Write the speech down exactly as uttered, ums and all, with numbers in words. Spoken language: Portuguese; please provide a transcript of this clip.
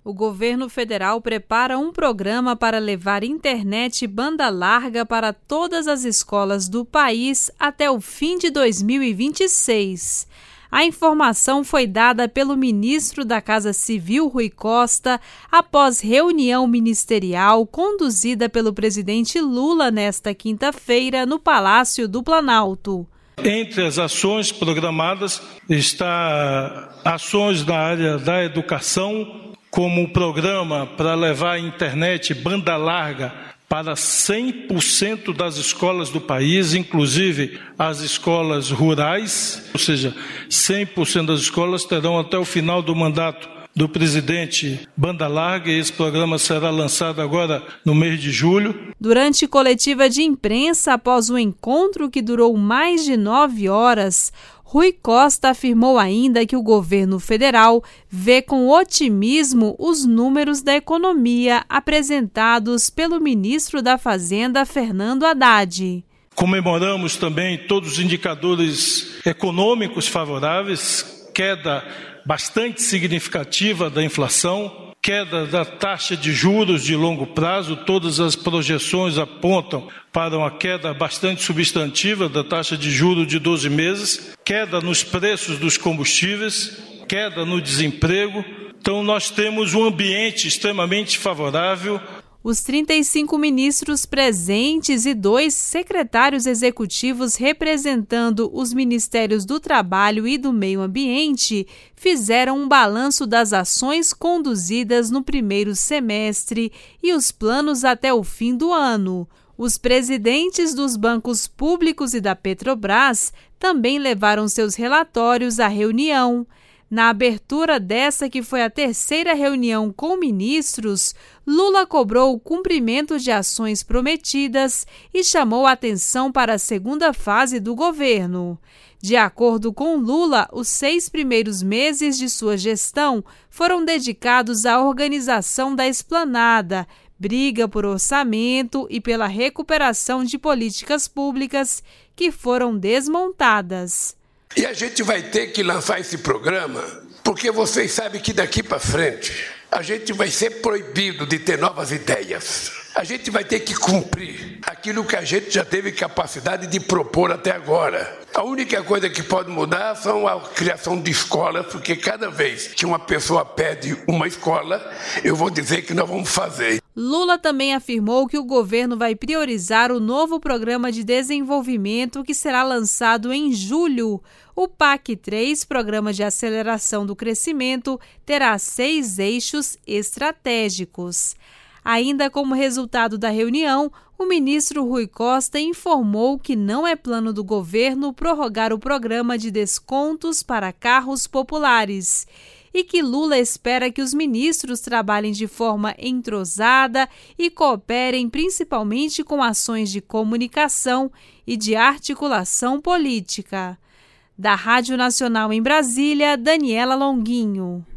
O governo federal prepara um programa para levar internet banda larga para todas as escolas do país até o fim de dois mil e vinte e seis. A informação foi dada pelo ministro da Casa Civil, Rui Costa, após reunião ministerial conduzida pelo presidente Lula nesta quinta-feira no Palácio do Planalto. Entre as ações programadas está ações na área da educação, como o programa para levar a internet banda larga para cem por cento das escolas do país, inclusive as escolas rurais, ou seja, cem por cento das escolas terão até o final do mandato do presidente banda larga, e esse programa será lançado agora no mês de julho. Durante coletiva de imprensa, após o encontro que durou mais de nove horas, Rui Costa afirmou ainda que o governo federal vê com otimismo os números da economia apresentados pelo ministro da Fazenda, Fernando Haddad. Comemoramos também todos os indicadores econômicos favoráveis, queda bastante significativa da inflação, queda da taxa de juros de longo prazo. Todas as projeções apontam para uma queda bastante substantiva da taxa de juros de doze meses, queda nos preços dos combustíveis, queda no desemprego. Então nós temos um ambiente extremamente favorável. Os trinta e cinco ministros presentes e dois secretários executivos representando os Ministérios do Trabalho e do Meio Ambiente fizeram um balanço das ações conduzidas no primeiro semestre e os planos até o fim do ano. Os presidentes dos bancos públicos e da Petrobras também levaram seus relatórios à reunião. Na abertura dessa, que foi a terceira reunião com ministros, Lula cobrou o cumprimento de ações prometidas e chamou a atenção para a segunda fase do governo. De acordo com Lula, os seis primeiros meses de sua gestão foram dedicados à organização da esplanada, briga por orçamento e pela recuperação de políticas públicas que foram desmontadas. E a gente vai ter que lançar esse programa, porque vocês sabem que daqui para frente a gente vai ser proibido de ter novas ideias. A gente vai ter que cumprir aquilo que a gente já teve capacidade de propor até agora. A única coisa que pode mudar são a criação de escolas, porque cada vez que uma pessoa pede uma escola, eu vou dizer que nós vamos fazer. Lula também afirmou que o governo vai priorizar o novo programa de desenvolvimento que será lançado em julho. O P A C três, Programa de Aceleração do Crescimento, terá seis eixos estratégicos. Ainda como resultado da reunião, o ministro Rui Costa informou que não é plano do governo prorrogar o programa de descontos para carros populares e que Lula espera que os ministros trabalhem de forma entrosada e cooperem principalmente com ações de comunicação e de articulação política. Da Rádio Nacional em Brasília, Daniela Longuinho.